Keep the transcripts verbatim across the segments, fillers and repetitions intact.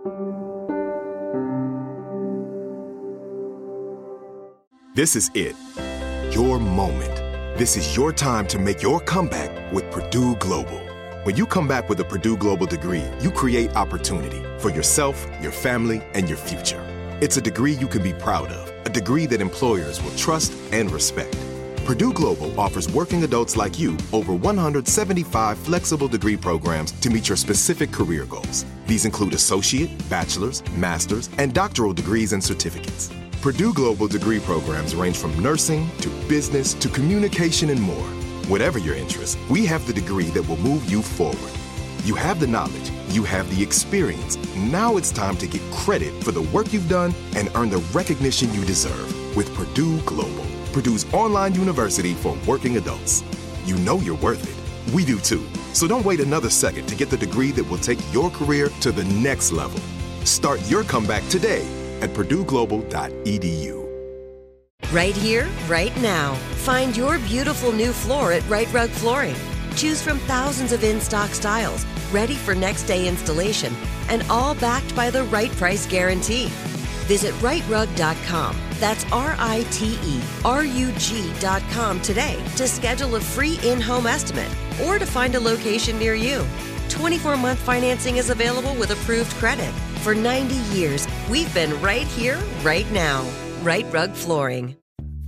This is it. Your moment. This is your time to make your comeback with Purdue Global. When you come back with a Purdue Global degree, you create opportunity for yourself, your family, and your future. It's a degree you can be proud of, a degree that employers will trust and respect. Purdue Global offers working adults like you over one hundred seventy-five flexible degree programs to meet your specific career goals. These include associate, bachelor's, master's, and doctoral degrees and certificates. Purdue Global degree programs range from nursing to business to communication and more. Whatever your interest, we have the degree that will move you forward. You have the knowledge, you have the experience. Now it's time to get credit for the work you've done and earn the recognition you deserve with Purdue Global, Purdue's online university for working adults. You know you're worth it. We do too. So don't wait another second to get the degree that will take your career to the next level. Start your comeback today at purdue global dot e d u. Right here, right now. Find your beautiful new floor at Rite Rug Flooring. Choose from thousands of in-stock styles, ready for next day installation, and all backed by the right price guarantee. Visit rite rug dot com. That's R I T E R U G dot com today to schedule a free in-home estimate or to find a location near you. twenty-four month financing is available with approved credit. For ninety years, we've been right here, right now. Rite Rug Flooring.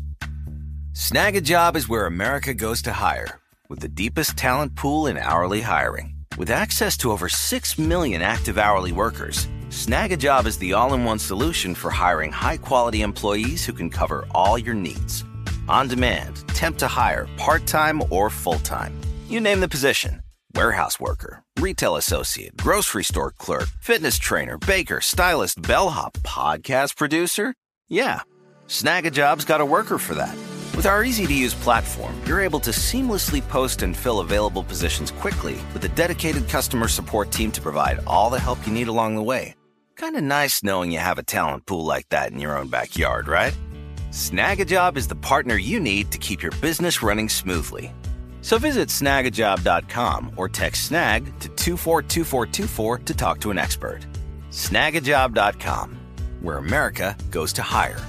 Snag a Job is where America goes to hire, with the deepest talent pool in hourly hiring. With access to over six million active hourly workers, Snag a Job is the all-in-one solution for hiring high-quality employees who can cover all your needs. On demand, temp to hire, part-time or full-time. You name the position. Warehouse worker, retail associate, grocery store clerk, fitness trainer, baker, stylist, bellhop, podcast producer. Yeah, Snag a Job's got a worker for that. With our easy-to-use platform, you're able to seamlessly post and fill available positions quickly with a dedicated customer support team to provide all the help you need along the way. Kind of nice knowing you have a talent pool like that in your own backyard, right? Snag a Job is the partner you need to keep your business running smoothly. So visit snag a job dot com or text SNAG to two four two four two four to talk to an expert. snag a job dot com, where America goes to hire.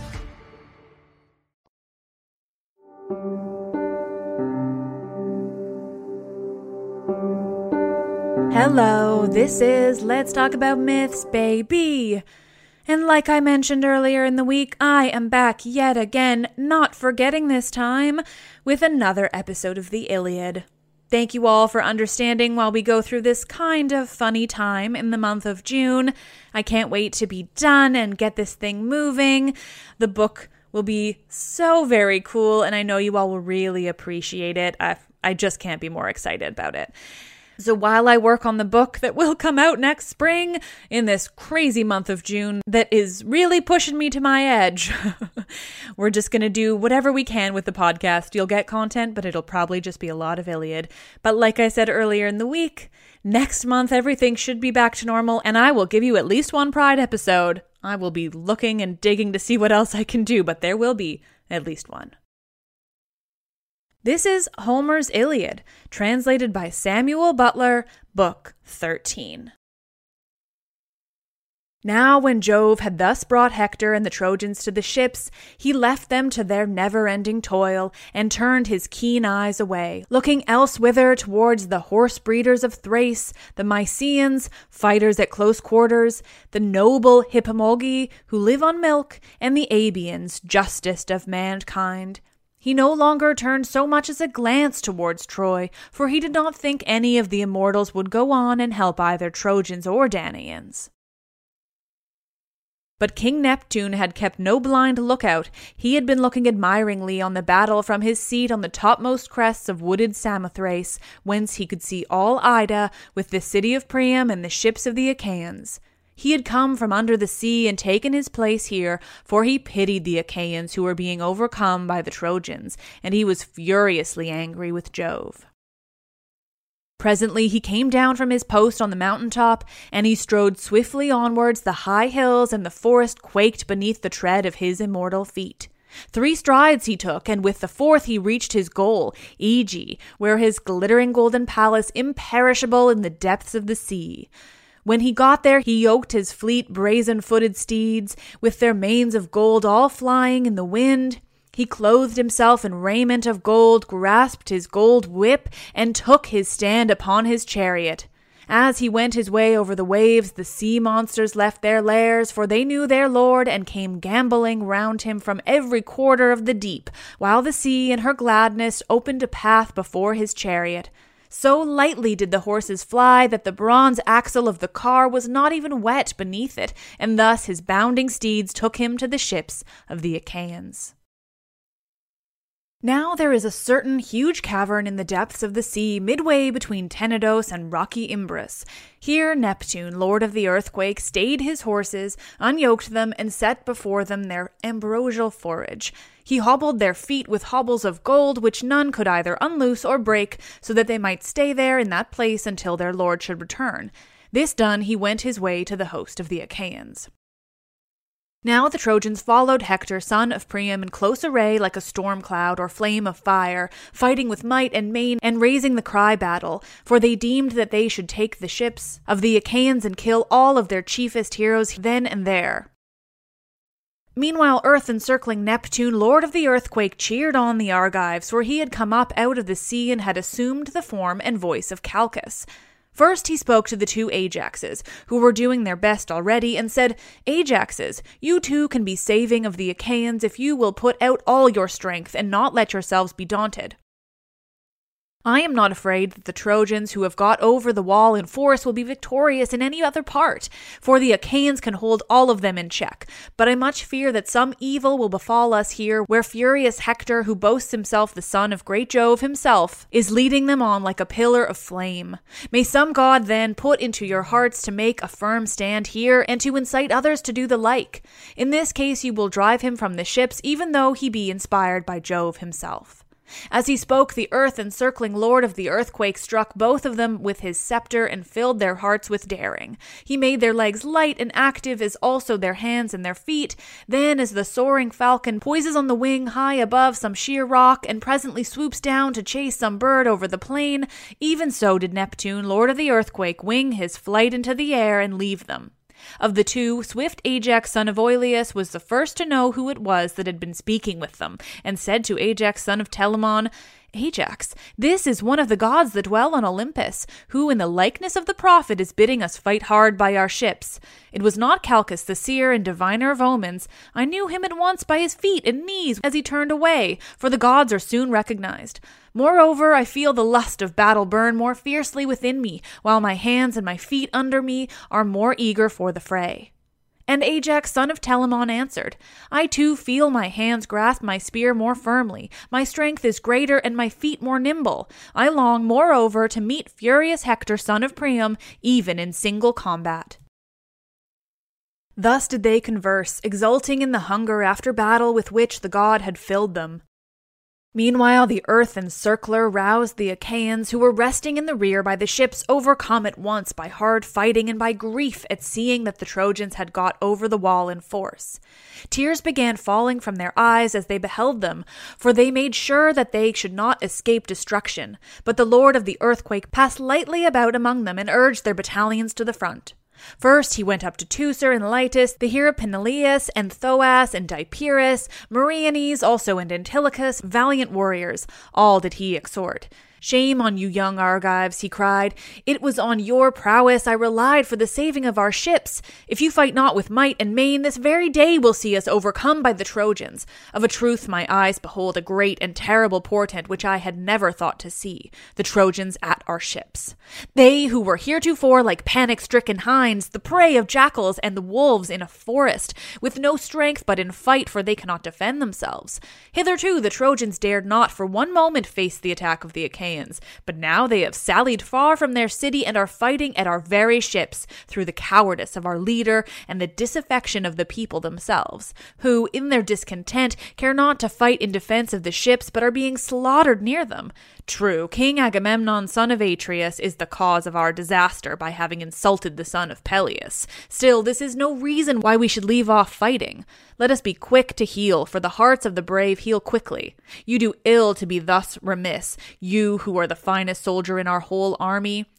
Hello, this is Let's Talk About Myths, baby. And like I mentioned earlier in the week, I am back yet again, not forgetting this time, with another episode of the Iliad. Thank you all for understanding while we go through this kind of funny time in the month of June. I can't wait to be done and get this thing moving. The book will be so very cool, and I know you all will really appreciate it. I, I just can't be more excited about it. So while I work on the book that will come out next spring in this crazy month of June that is really pushing me to my edge, we're just going to do whatever we can with the podcast. You'll get content, but it'll probably just be a lot of Iliad. But like I said earlier in the week, next month everything should be back to normal, and I will give you at least one Pride episode. I will be looking and digging to see what else I can do, but there will be at least one. This is Homer's Iliad, translated by Samuel Butler, Book thirteen. Now when Jove had thus brought Hector and the Trojans to the ships, he left them to their never-ending toil, and turned his keen eyes away, looking elsewhither towards the horse-breeders of Thrace, the Mysians, fighters at close quarters, the noble Hippomolgi, who live on milk, and the Abians, justest of mankind. He no longer turned so much as a glance towards Troy, for he did not think any of the immortals would go on and help either Trojans or Danaans. But King Neptune had kept no blind lookout. He had been looking admiringly on the battle from his seat on the topmost crests of wooded Samothrace, whence he could see all Ida, with the city of Priam and the ships of the Achaeans. He had come from under the sea and taken his place here, for he pitied the Achaeans who were being overcome by the Trojans, and he was furiously angry with Jove. Presently he came down from his post on the mountain-top, and he strode swiftly onwards the high hills, and the forest quaked beneath the tread of his immortal feet. Three strides he took, and with the fourth he reached his goal, Aegae, where his glittering golden palace imperishable in the depths of the sea. When he got there, he yoked his fleet brazen-footed steeds, with their manes of gold all flying in the wind. He clothed himself in raiment of gold, grasped his gold whip, and took his stand upon his chariot. As he went his way over the waves, the sea monsters left their lairs, for they knew their lord, and came gambolling round him from every quarter of the deep, while the sea in her gladness opened a path before his chariot. So lightly did the horses fly that the bronze axle of the car was not even wet beneath it, and thus his bounding steeds took him to the ships of the Achaeans. Now there is a certain huge cavern in the depths of the sea midway between Tenedos and rocky Imbrus. Here Neptune, lord of the earthquake, stayed his horses, unyoked them, and set before them their ambrosial forage. He hobbled their feet with hobbles of gold, which none could either unloose or break, so that they might stay there in that place until their lord should return. This done, he went his way to the host of the Achaeans. Now the Trojans followed Hector, son of Priam, in close array like a storm cloud or flame of fire, fighting with might and main and raising the cry battle, for they deemed that they should take the ships of the Achaeans and kill all of their chiefest heroes then and there. Meanwhile, earth-encircling Neptune, lord of the earthquake, cheered on the Argives, for he had come up out of the sea and had assumed the form and voice of Calchas. First he spoke to the two Ajaxes, who were doing their best already, and said, "Ajaxes, you too can be saving of the Achaeans if you will put out all your strength and not let yourselves be daunted. I am not afraid that the Trojans who have got over the wall in force will be victorious in any other part, for the Achaeans can hold all of them in check. But I much fear that some evil will befall us here, where furious Hector, who boasts himself the son of great Jove himself, is leading them on like a pillar of flame. May some god then put into your hearts to make a firm stand here, and to incite others to do the like. In this case you will drive him from the ships, even though he be inspired by Jove himself." As he spoke, the earth-encircling lord of the earthquake struck both of them with his scepter and filled their hearts with daring. He made their legs light and active, as also their hands and their feet. Then, as the soaring falcon poises on the wing high above some sheer rock and presently swoops down to chase some bird over the plain, even so did Neptune, lord of the earthquake, wing his flight into the air and leave them. Of the two, swift Ajax, son of Oileus, was the first to know who it was that had been speaking with them, and said to Ajax, son of Telamon, "Ajax, this is one of the gods that dwell on Olympus, who in the likeness of the prophet is bidding us fight hard by our ships. It was not Calchas, the seer and diviner of omens. I knew him at once by his feet and knees as he turned away, for the gods are soon recognized. Moreover, I feel the lust of battle burn more fiercely within me, while my hands and my feet under me are more eager for the fray." And Ajax, son of Telamon, answered, "I too feel my hands grasp my spear more firmly. My strength is greater and my feet more nimble. I long, moreover, to meet furious Hector, son of Priam, even in single combat." Thus did they converse, exulting in the hunger after battle with which the god had filled them. Meanwhile, the earth-encircler roused the Achaeans, who were resting in the rear by the ships, overcome at once by hard fighting and by grief at seeing that the Trojans had got over the wall in force. Tears began falling from their eyes as they beheld them, for they made sure that they should not escape destruction. But the lord of the earthquake passed lightly about among them and urged their battalions to the front. First he went up to Teucer and Lytus, the hero Peneleus and Thoas and Dipyrus, Meriones also and Antilochus, valiant warriors. All did he exhort. "Shame on you, young Argives," he cried. "It was on your prowess I relied for the saving of our ships. If you fight not with might and main, this very day will see us overcome by the Trojans. Of a truth my eyes behold a great and terrible portent which I had never thought to see, the Trojans at our ships. They who were heretofore like panic-stricken hinds, the prey of jackals and the wolves in a forest, with no strength but in fight, for they cannot defend themselves. Hitherto the Trojans dared not for one moment face the attack of the Achaeans. But now they have sallied far from their city and are fighting at our very ships through the cowardice of our leader and the disaffection of the people themselves, who, in their discontent, care not to fight in defense of the ships, but are being slaughtered near them. True, King Agamemnon, son of Atreus, is the cause of our disaster by having insulted the son of Peleus. Still, this is no reason why we should leave off fighting. Let us be quick to heal, for the hearts of the brave heal quickly. You do ill to be thus remiss, you who are the finest soldier in our whole army.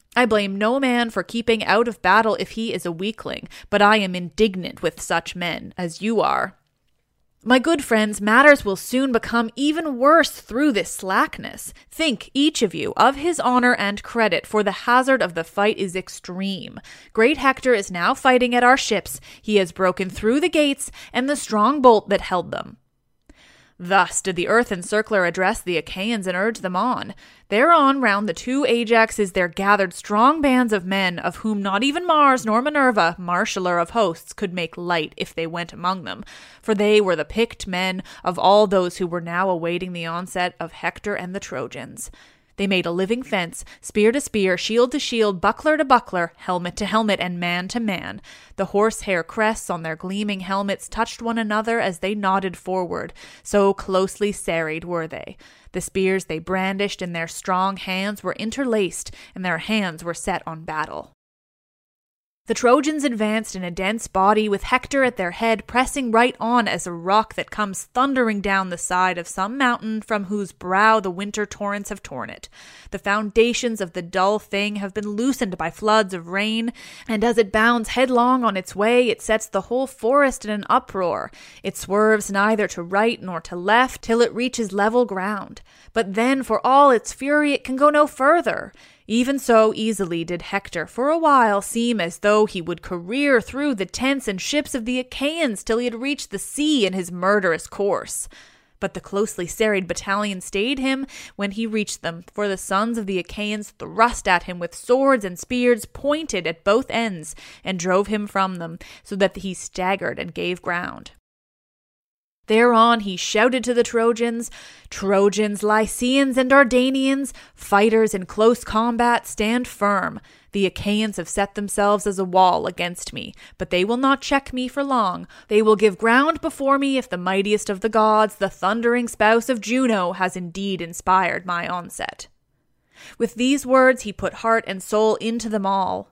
I blame no man for keeping out of battle if he is a weakling, but I am indignant with such men, as you are. My good friends, matters will soon become even worse through this slackness. Think, each of you, of his honor and credit, for the hazard of the fight is extreme. Great Hector is now fighting at our ships. He has broken through the gates and the strong bolt that held them. Thus did the earth encircler address the Achaeans and urge them on. Thereon round the two Ajaxes there gathered strong bands of men, of whom not even Mars nor Minerva, marshaller of hosts, could make light if they went among them, for they were the picked men of all those who were now awaiting the onset of Hector and the Trojans. They made a living fence, spear to spear, shield to shield, buckler to buckler, helmet to helmet, and man to man. The horsehair crests on their gleaming helmets touched one another as they nodded forward, so closely serried were they. The spears they brandished in their strong hands were interlaced, and their hands were set on battle. The Trojans advanced in a dense body, with Hector at their head, pressing right on as a rock that comes thundering down the side of some mountain from whose brow the winter torrents have torn it. The foundations of the dull thing have been loosened by floods of rain, and as it bounds headlong on its way, it sets the whole forest in an uproar. It swerves neither to right nor to left till it reaches level ground. But then, for all its fury, it can go no further. Even so easily did Hector for a while seem as though he would career through the tents and ships of the Achaeans till he had reached the sea in his murderous course. But the closely serried battalion stayed him when he reached them, for the sons of the Achaeans thrust at him with swords and spears pointed at both ends, and drove him from them, so that he staggered and gave ground. Thereon he shouted to the Trojans, Trojans, Lycians, and Dardanians, fighters in close combat, stand firm. The Achaeans have set themselves as a wall against me, but they will not check me for long. They will give ground before me if the mightiest of the gods, the thundering spouse of Juno, has indeed inspired my onset. With these words he put heart and soul into them all.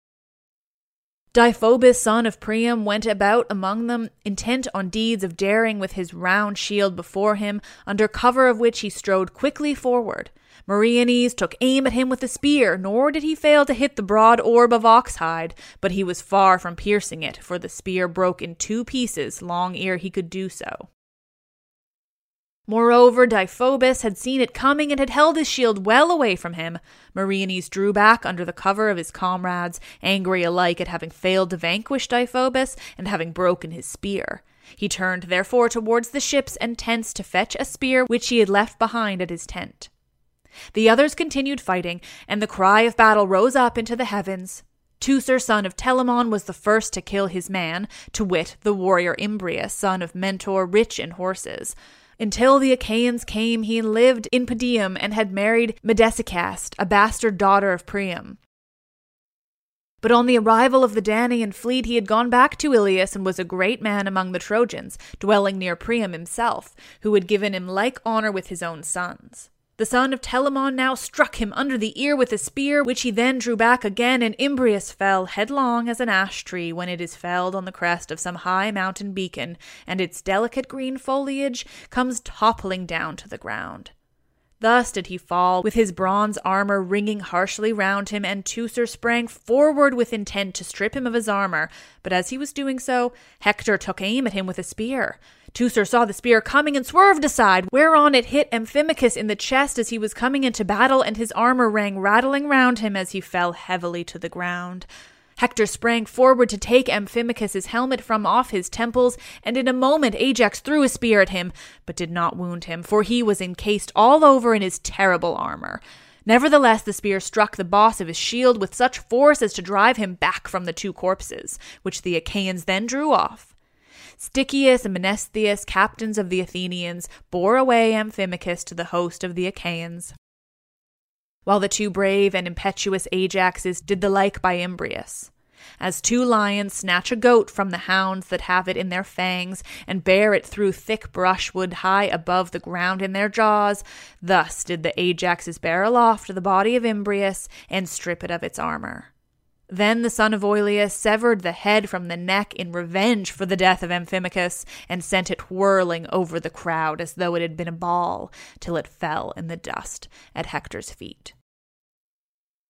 Deiphobus, son of Priam, went about among them, intent on deeds of daring with his round shield before him, under cover of which he strode quickly forward. Meriones took aim at him with a spear, nor did he fail to hit the broad orb of oxhide, but he was far from piercing it, for the spear broke in two pieces long ere he could do so. Moreover, Deiphobus had seen it coming and had held his shield well away from him. Meriones drew back under the cover of his comrades, angry alike at having failed to vanquish Deiphobus and having broken his spear. He turned therefore towards the ships and tents to fetch a spear which he had left behind at his tent. The others continued fighting, and the cry of battle rose up into the heavens. Teucer, son of Telamon, was the first to kill his man, to wit, the warrior Imbrius, son of Mentor, rich in horses. Until the Achaeans came, he lived in Podium and had married Medesicaste, a bastard daughter of Priam. But on the arrival of the Danaan fleet, he had gone back to Ilius and was a great man among the Trojans, dwelling near Priam himself, who had given him like honor with his own sons. The son of Telamon now struck him under the ear with a spear, which he then drew back again, and Imbrius fell headlong as an ash tree when it is felled on the crest of some high mountain beacon, and its delicate green foliage comes toppling down to the ground. Thus did he fall, with his bronze armor ringing harshly round him, and Teucer sprang forward with intent to strip him of his armor. But as he was doing so, Hector took aim at him with a spear. Teucer saw the spear coming and swerved aside, whereon it hit Amphimachus in the chest as he was coming into battle, and his armor rang rattling round him as he fell heavily to the ground. Hector sprang forward to take Amphimachus's helmet from off his temples, and in a moment Ajax threw a spear at him, but did not wound him, for he was encased all over in his terrible armor. Nevertheless, the spear struck the boss of his shield with such force as to drive him back from the two corpses, which the Achaeans then drew off. Stichius and Menestheus, captains of the Athenians, bore away Amphimachus to the host of the Achaeans, while the two brave and impetuous Ajaxes did the like by Imbrius. As two lions snatch a goat from the hounds that have it in their fangs, and bear it through thick brushwood high above the ground in their jaws, thus did the Ajaxes bear aloft the body of Imbrius, and strip it of its armor. Then the son of Oileus severed the head from the neck in revenge for the death of Amphimachus, and sent it whirling over the crowd as though it had been a ball, till it fell in the dust at Hector's feet.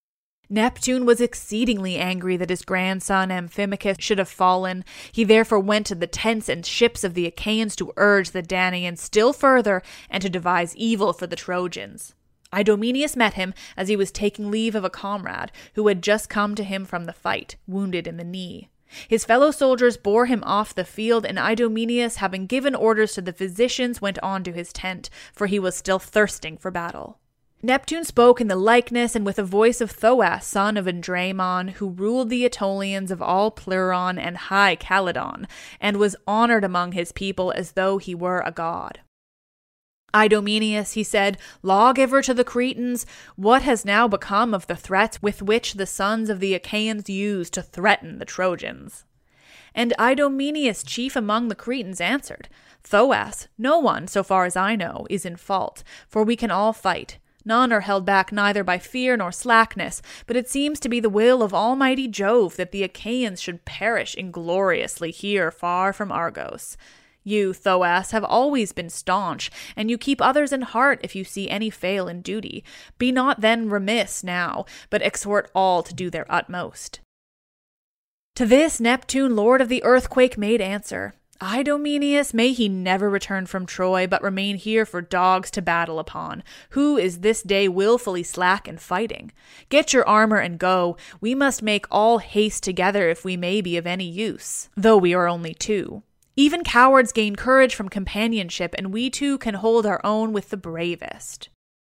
Neptune was exceedingly angry that his grandson Amphimachus should have fallen. He therefore went to the tents and ships of the Achaeans to urge the Danaans still further and to devise evil for the Trojans. Idomeneus met him as he was taking leave of a comrade who had just come to him from the fight, wounded in the knee. His fellow soldiers bore him off the field, and Idomeneus, having given orders to the physicians, went on to his tent, for he was still thirsting for battle. Neptune spoke in the likeness and with a voice of Thoas, son of Andraemon, who ruled the Aetolians of all Pleuron and high Calydon, and was honored among his people as though he were a god. Idomeneus, he said, lawgiver to the Cretans, what has now become of the threats with which the sons of the Achaeans used to threaten the Trojans? And Idomeneus, chief among the Cretans, answered, Thoas, no one, so far as I know, is in fault, for we can all fight. None are held back neither by fear nor slackness, but it seems to be the will of Almighty Jove that the Achaeans should perish ingloriously here far from Argos. You, Thoas, have always been staunch, and you keep others in heart if you see any fail in duty. Be not then remiss now, but exhort all to do their utmost. To this Neptune, lord of the earthquake, made answer, Idomeneus, may he never return from Troy, but remain here for dogs to battle upon. Who is this day willfully slack in fighting? Get your armor and go. We must make all haste together if we may be of any use, though we are only two. Even cowards gain courage from companionship, and we too can hold our own with the bravest.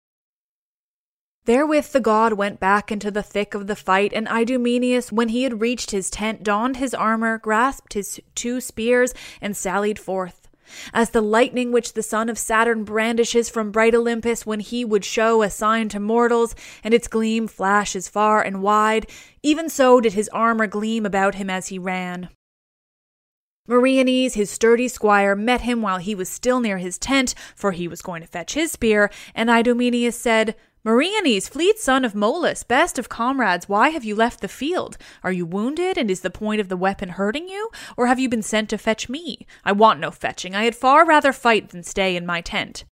Therewith the god went back into the thick of the fight, and Idomeneus, when he had reached his tent, donned his armor, grasped his two spears, and sallied forth. As the lightning which the son of Saturn brandishes from bright Olympus when he would show a sign to mortals, and its gleam flashes far and wide, even so did his armor gleam about him as he ran. Meriones, his sturdy squire, met him while he was still near his tent, for he was going to fetch his spear, and Idomeneus said, Meriones, fleet son of Molus, best of comrades, why have you left the field? Are you wounded, and is the point of the weapon hurting you? Or have you been sent to fetch me? I want no fetching. I had far rather fight than stay in my tent.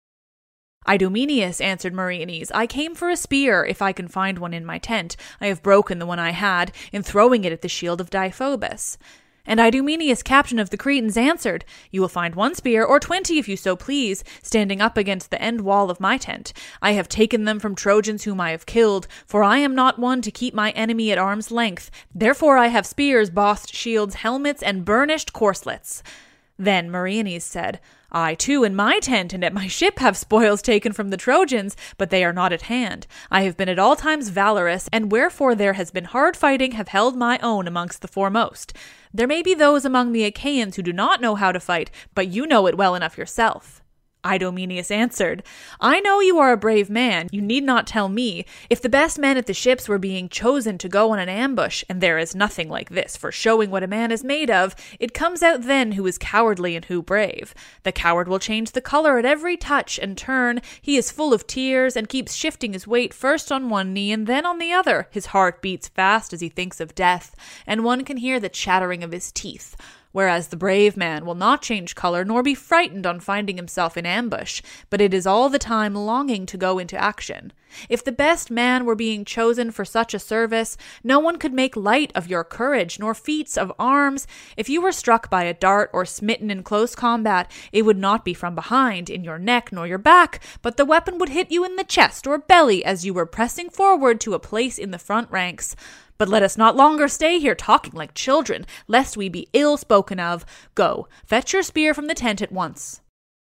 Idomeneus, answered Meriones, I came for a spear, if I can find one in my tent. I have broken the one I had, in throwing it at the shield of Deiphobus. And Idomeneus, captain of the Cretans, answered, You will find one spear, or twenty if you so please, standing up against the end wall of my tent. I have taken them from Trojans whom I have killed, for I am not one to keep my enemy at arm's length. Therefore I have spears, bossed shields, helmets, and burnished corslets. Then Meriones said, I too in my tent and at my ship have spoils taken from the Trojans, but they are not at hand. I have been at all times valorous, and wherefore there has been hard fighting have held my own amongst the foremost. There may be those among the Achaeans who do not know how to fight, but you know it well enough yourself. Idomeneus answered, I know you are a brave man, you need not tell me. If the best men at the ships were being chosen to go on an ambush, and there is nothing like this for showing what a man is made of, it comes out then who is cowardly and who brave. The coward will change the color at every touch and turn, he is full of tears, and keeps shifting his weight first on one knee and then on the other. His heart beats fast as he thinks of death, and one can hear the chattering of his teeth. Whereas the brave man will not change color nor be frightened on finding himself in ambush, but it is all the time longing to go into action. If the best man were being chosen for such a service, no one could make light of your courage nor feats of arms. If you were struck by a dart or smitten in close combat, it would not be from behind, in your neck nor your back, but the weapon would hit you in the chest or belly as you were pressing forward to a place in the front ranks. But let us not longer stay here talking like children, lest we be ill spoken of. Go, fetch your spear from the tent at once.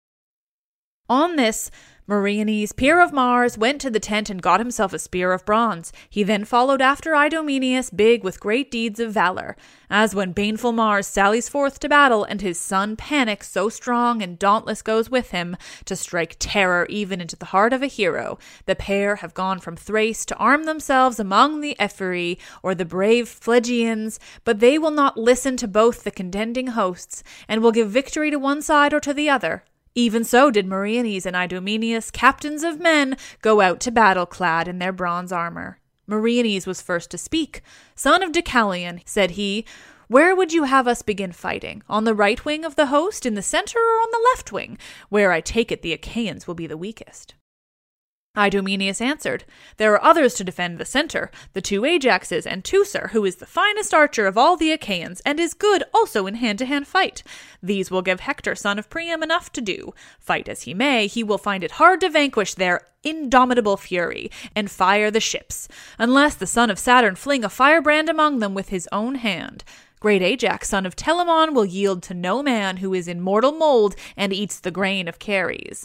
On this, Meriones, peer of Mars, went to the tent and got himself a spear of bronze. He then followed after Idomeneus, big with great deeds of valor. As when baneful Mars sallies forth to battle, and his son Panic, so strong and dauntless, goes with him, to strike terror even into the heart of a hero, the pair have gone from Thrace to arm themselves among the Ephyri, or the brave Phlegians, but they will not listen to both the contending hosts, and will give victory to one side or to the other. Even so did Meriones and Idomeneus, captains of men, go out to battle clad in their bronze armor. Meriones was first to speak. Son of Deucalion, said he, where would you have us begin fighting? On the right wing of the host, in the center, or on the left wing, where I take it the Achaeans will be the weakest? Idomeneus answered, "There are others to defend the center, the two Ajaxes, and Teucer, who is the finest archer of all the Achaeans, and is good also in hand-to-hand fight. These will give Hector, son of Priam, enough to do. Fight as he may, he will find it hard to vanquish their indomitable fury, and fire the ships, unless the son of Saturn fling a firebrand among them with his own hand. Great Ajax, son of Telamon, will yield to no man who is in mortal mold and eats the grain of Ceres.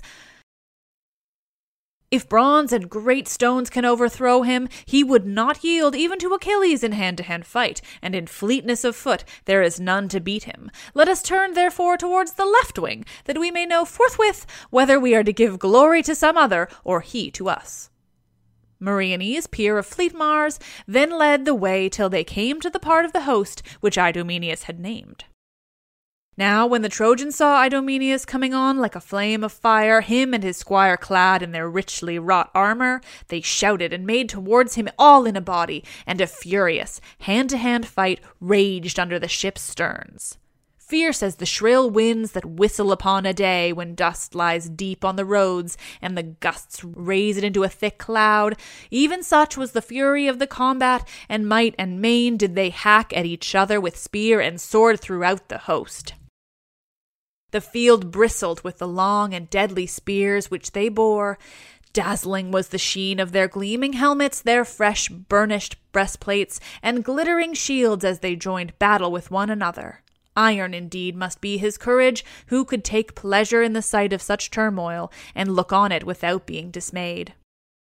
If bronze and great stones can overthrow him, he would not yield even to Achilles in hand-to-hand fight, and in fleetness of foot there is none to beat him. Let us turn therefore towards the left wing, that we may know forthwith whether we are to give glory to some other, or he to us." Meriones, peer of fleet Mars, then led the way till they came to the part of the host which Idomeneus had named. Now when the Trojans saw Idomeneus coming on like a flame of fire, him and his squire clad in their richly wrought armor, they shouted and made towards him all in a body, and a furious hand-to-hand fight raged under the ship's sterns. Fierce as the shrill winds that whistle upon a day when dust lies deep on the roads and the gusts raise it into a thick cloud, even such was the fury of the combat, and might and main did they hack at each other with spear and sword throughout the host. The field bristled with the long and deadly spears which they bore. Dazzling was the sheen of their gleaming helmets, their fresh burnished breastplates, and glittering shields as they joined battle with one another. Iron indeed must be his courage, who could take pleasure in the sight of such turmoil, and look on it without being dismayed.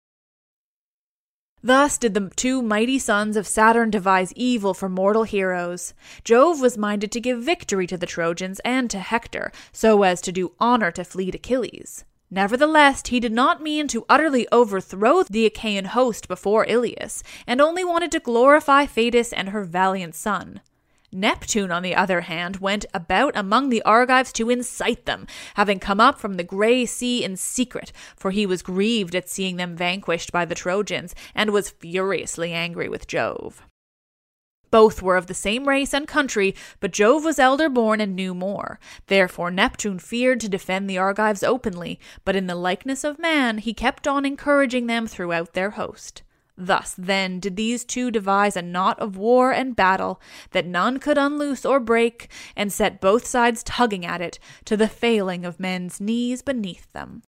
Thus did the two mighty sons of Saturn devise evil for mortal heroes. Jove was minded to give victory to the Trojans and to Hector, so as to do honor to fleet Achilles. Nevertheless, he did not mean to utterly overthrow the Achaean host before Ilius, and only wanted to glorify Thetis and her valiant son. Neptune, on the other hand, went about among the Argives to incite them, having come up from the grey sea in secret, for he was grieved at seeing them vanquished by the Trojans, and was furiously angry with Jove. Both were of the same race and country, but Jove was elder born and knew more. Therefore Neptune feared to defend the Argives openly, but in the likeness of man he kept on encouraging them throughout their host. Thus, then, did these two devise a knot of war and battle that none could unloose or break, and set both sides tugging at it, to the failing of men's knees beneath them.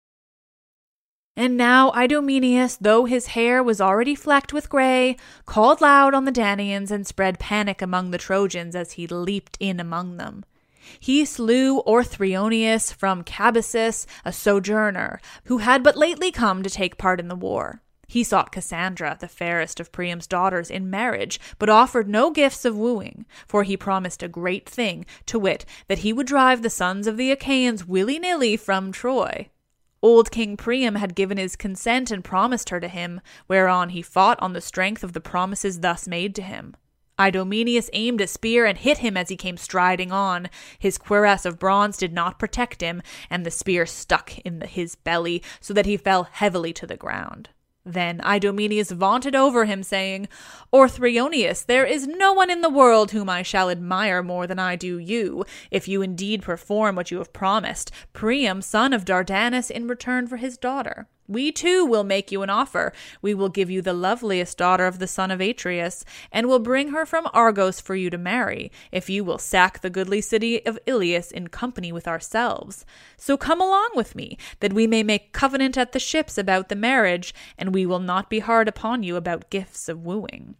And now Idomeneus, though his hair was already flecked with grey, called loud on the Danaans and spread panic among the Trojans as he leaped in among them. He slew Orthrioneus from Cabessus, a sojourner, who had but lately come to take part in the war. He sought Cassandra, the fairest of Priam's daughters, in marriage, but offered no gifts of wooing, for he promised a great thing, to wit, that he would drive the sons of the Achaeans willy-nilly from Troy. Old King Priam had given his consent and promised her to him, whereon he fought on the strength of the promises thus made to him. Idomeneus aimed a spear and hit him as he came striding on. His cuirass of bronze did not protect him, and the spear stuck in the, his belly, so that he fell heavily to the ground. Then Idomeneus vaunted over him, saying, "Orthrioneus, there is no one in the world whom I shall admire more than I do you, if you indeed perform what you have promised, Priam, son of Dardanus, in return for his daughter. We too will make you an offer. We will give you the loveliest daughter of the son of Atreus, and will bring her from Argos for you to marry, if you will sack the goodly city of Ilius in company with ourselves. So come along with me, that we may make covenant at the ships about the marriage, and we will not be hard upon you about gifts of wooing."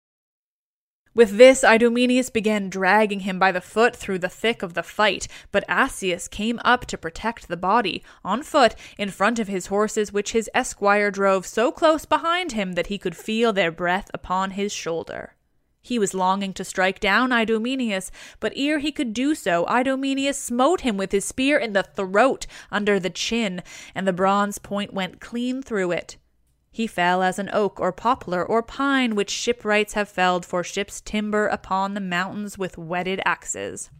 With this, Idomeneus began dragging him by the foot through the thick of the fight, but Asius came up to protect the body, on foot, in front of his horses, which his esquire drove so close behind him that he could feel their breath upon his shoulder. He was longing to strike down Idomeneus, but ere he could do so, Idomeneus smote him with his spear in the throat, under the chin, and the bronze point went clean through it. He fell as an oak or poplar or pine which shipwrights have felled for ships' timber upon the mountains with whetted axes.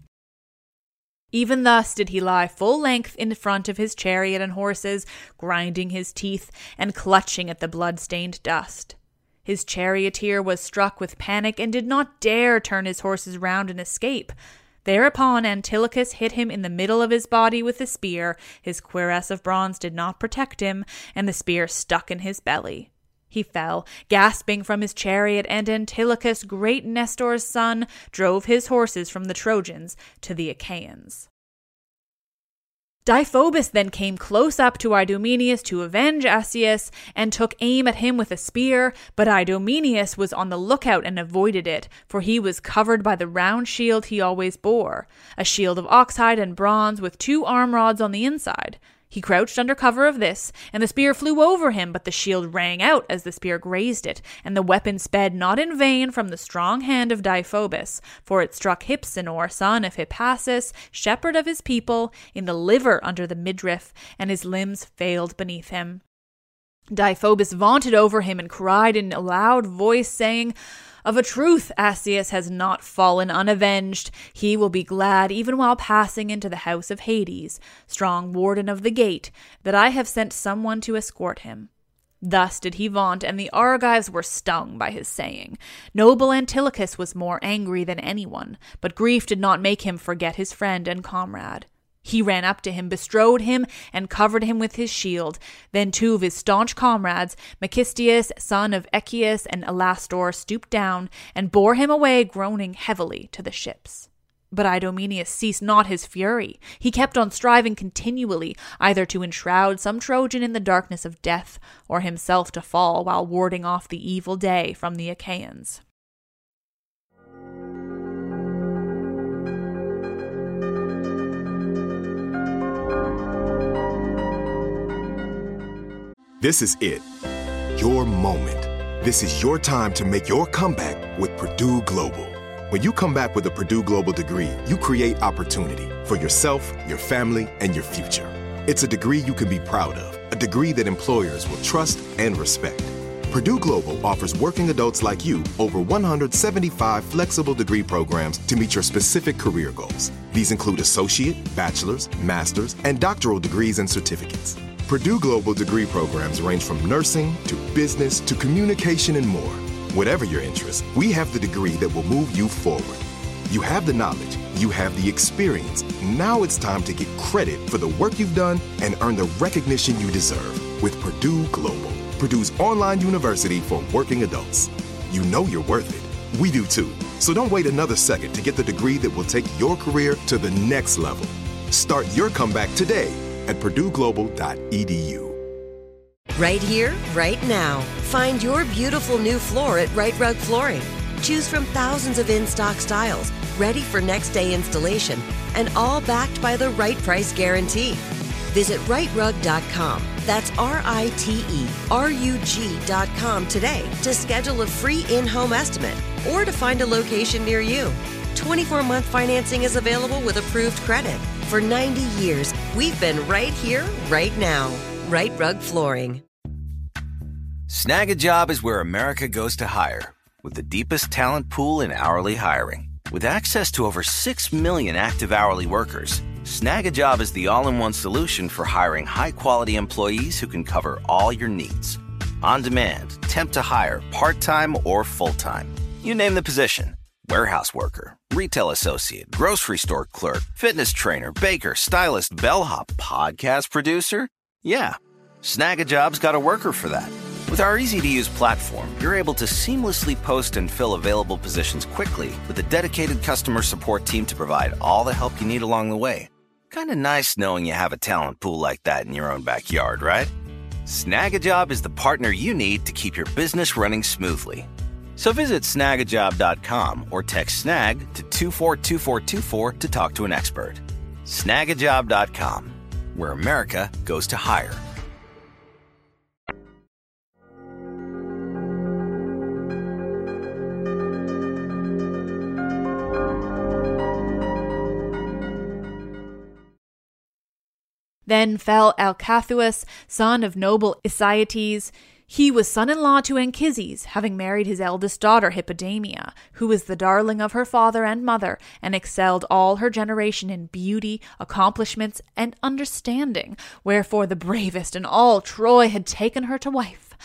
Even thus did he lie full length in front of his chariot and horses, grinding his teeth and clutching at the blood-stained dust. His charioteer was struck with panic and did not dare turn his horses round and escape. Thereupon Antilochus hit him in the middle of his body with a spear. His cuirass of bronze did not protect him, and the spear stuck in his belly. He fell, gasping from his chariot, and Antilochus, great Nestor's son, drove his horses from the Trojans to the Achaeans. Deiphobus then came close up to Idomeneus to avenge Asius and took aim at him with a spear, but Idomeneus was on the lookout and avoided it, for he was covered by the round shield he always bore, a shield of oxhide and bronze with two arm rods on the inside. He crouched under cover of this, and the spear flew over him, but the shield rang out as the spear grazed it, and the weapon sped not in vain from the strong hand of Deiphobus, for it struck Hypsenor, son of Hippasus, shepherd of his people, in the liver under the midriff, and his limbs failed beneath him. Deiphobus vaunted over him and cried in a loud voice, saying, "Of a truth, Asius has not fallen unavenged. He will be glad, even while passing into the house of Hades, strong warden of the gate, that I have sent someone to escort him." Thus did he vaunt, and the Argives were stung by his saying. Noble Antilochus was more angry than anyone, but grief did not make him forget his friend and comrade. He ran up to him, bestrode him, and covered him with his shield. Then two of his staunch comrades, Megistius, son of Echius, and Alastor, stooped down and bore him away, groaning heavily, to the ships. But Idomeneus ceased not his fury. He kept on striving continually, either to enshroud some Trojan in the darkness of death, or himself to fall while warding off the evil day from the Achaeans. This is it. Your moment. This is your time to make your comeback with Purdue Global. When you come back with a Purdue Global degree, you create opportunity for yourself, your family, and your future. It's a degree you can be proud of, a degree that employers will trust and respect. Purdue Global offers working adults like you over one hundred seventy-five flexible degree programs to meet your specific career goals. These include associate, bachelor's, master's, and doctoral degrees and certificates. Purdue Global degree programs range from nursing to business to communication and more. Whatever your interest, we have the degree that will move you forward. You have the knowledge, you have the experience. Now it's time to get credit for the work you've done and earn the recognition you deserve with Purdue Global, Purdue's online university for working adults. You know you're worth it. We do too. So don't wait another second to get the degree that will take your career to the next level. Start your comeback today at purdue global dot e d u. Right here, right now. Find your beautiful new floor at Right Rug Flooring. Choose from thousands of in-stock styles, ready for next day installation, and all backed by the right price guarantee. Visit right rug dot com. That's R I T E R U G dot com today to schedule a free in-home estimate or to find a location near you. twenty-four month financing is available with approved credit. For ninety years, we've been right here, right now. Right Rug Flooring. Snag a Job is where America goes to hire, with the deepest talent pool in hourly hiring. With access to over six million active hourly workers, Snag a Job is the all-in-one solution for hiring high-quality employees who can cover all your needs. On demand, temp to hire, part-time or full-time. You name the position. Warehouse worker, retail associate, grocery store clerk, fitness trainer, baker, stylist, bellhop, podcast producer. Yeah, Snag a Job's got a worker for that. With our easy-to-use platform, you're able to seamlessly post and fill available positions quickly with a dedicated customer support team to provide all the help you need along the way. Kind of nice knowing you have a talent pool like that in your own backyard, right? Snag a Job is the partner you need to keep your business running smoothly. So visit snag a job dot com or text SNAG to two four two four two four to talk to an expert. snag a job dot com, where America goes to hire. Then fell Alcathous, son of noble Isaiates. He was son-in-law to Anchises, having married his eldest daughter Hippodamia, who was the darling of her father and mother, and excelled all her generation in beauty, accomplishments, and understanding, wherefore the bravest in all Troy had taken her to wife.